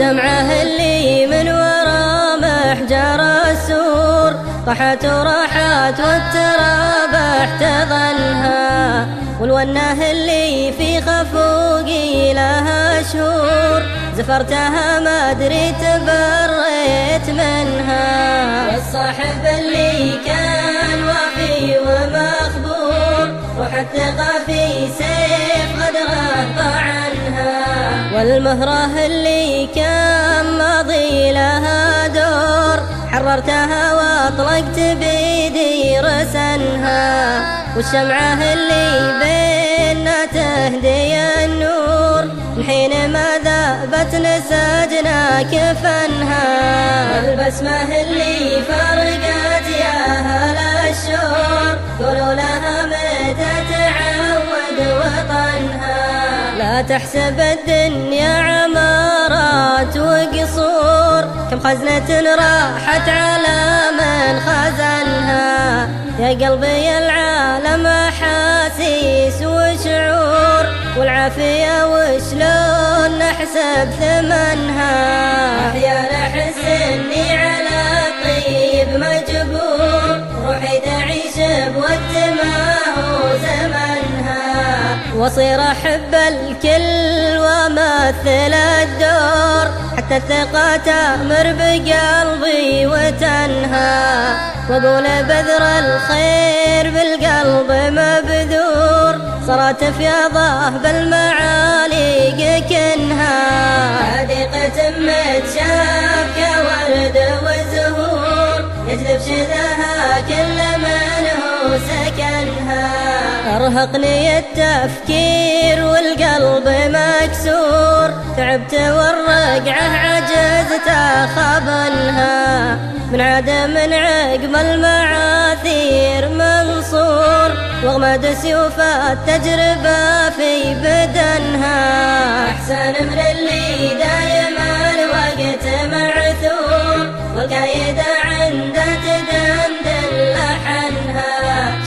والشمعة اللي من ورا محجر السور طاحت وراحت والتراب احتضنها، والونه اللي في خفوقي لها شهور زفرتها ما ادري تبريت منها. والصاحب اللي كان وفي ومخبور روح الثقة في سيف غدره ضعنها، والمهرة اللي كان ماضي لها دور حررتها واطلقت بيدي رسنها، والشمعة اللي بيننا تهدي النور من حين ما ذابت نسجنا كفنها، والبسمة اللي فرقت يا هل الشور قولوا لها متى تعود وطنها. لا تحسب الدنيا عمارات وقصور كم خزنة راحت على من خزنها، يا قلبي العالم أحاسيس وشعور والعافية وشلون نحسب ثمنها. أحيانا أحس إني على الطيب مجبور روحي تعيش بود ما هو زمنها، واصير أحب الكل وامثل الدور حتى الثقة تأمر بقلبي وتنهى، واقول بذر الخير بالقلب مبذور صارت فياضه بالمعالي كنها، حديقة متشاف كورد وزهور يجذب شذاها كل من هو سكنها. أرهقني التفكير والقلب مكسور تعبت والرقعة عجزت أخبنها، من عدم عقب المعاثير منصور واغمد سيوف التجربة في بدنها. أحسن من اللي دايما الوقت معثور والقايد